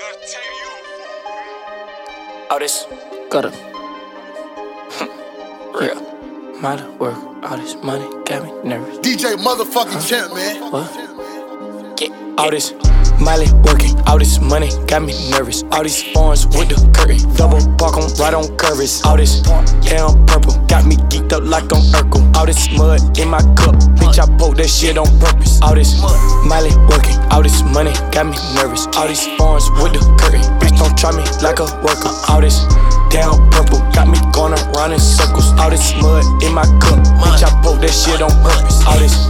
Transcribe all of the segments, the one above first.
All this gutter. Real. Mighty work. All this money got me nervous. DJ motherfucking Champ, man. What? Get all this Miley working, all this money got me nervous. All these phones with the curtain, double park on right on curves. All this damn purple got me geeked up like on Urkel. All this mud in my cup, bitch I poke that shit on purpose. All this Miley working, all this money got me nervous. All these phones with the curtain, bitch don't try me like a worker. All this damn purple got me going around in circles. All this mud in my cup, bitch I poke that shit on purpose.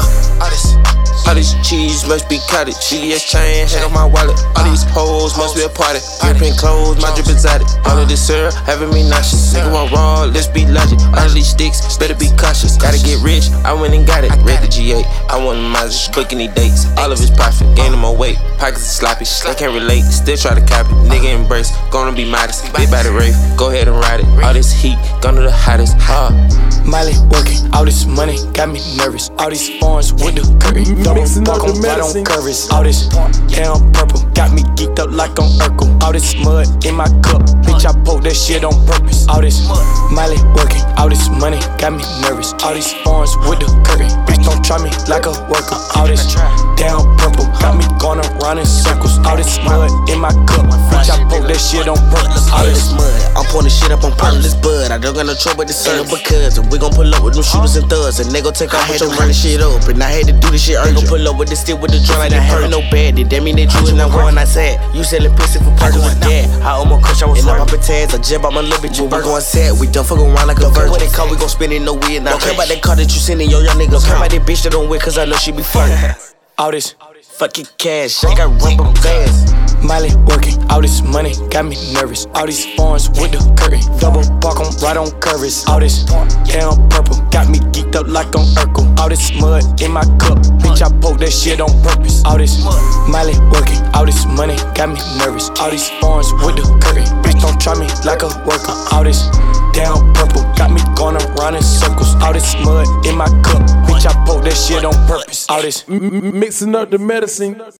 All this cheese must be cottage. CVS chain, head on my wallet. All these hoes must be a party. Drippin' clothes, my drip is at it. All of this syrup having me nauseous. Nigga want raw, let's be logic. All of these sticks, better be cautious. Gotta get rich, I went and got it. Read the G8, I want the mileage, booking these dates. All of his profit, gaining more weight. Pockets are sloppy, they can't relate. Still try to copy, nigga embrace. Gonna be modest, big by the rave. Go ahead and ride it. All this heat, gonna the hottest. Miley working, all this money got me nervous. All these phones with the curtain, double park on right on curves. All this damn purple got me geeked up like on Urkel. All this mud in my cup, bitch I poke that shit on purpose. All this Miley working, all this money got me nervous. All these phones with the curtain, bitch don't try me like a worker. All this damn purple got me going around in circles. All this mud in my cup, bitch I poke that shit on purpose. All this mud, I'm pouring this shit up on purpose. Bud, I don't got no trouble with the sun because we gon' pull up with them shooters and thugs, and they gon' take off with them running shit up. And I had to do this shit urgent. Pull up with the stick with the drum like they hurt no bad. That mean they true and I'm going outside. You selling pussy for perks with that. I almost crush, I was in my tags. I jab out my little bitch. We going sad, we done fucking around like a virgin. What they call, we gon' spend it no weird. Don't care about that car that you sending your young niggas. Don't care about that bitch that don't win, cause I know she be flirting. All this fucking cash, I got rubber bands. Miley working, all this money got me nervous. All these phones with the curtain, double park on right on curves. All this damn purple got me geeked up like on Urkel. All this mud in my cup, bitch I poke that shit on purpose. All this Miley working, all this money got me nervous. All these phones with the curtain, bitch don't try me like a worker. All this damn purple got me going around in circles. All this mud in my cup, bitch I poke that shit on purpose. All this mixing up the medicine.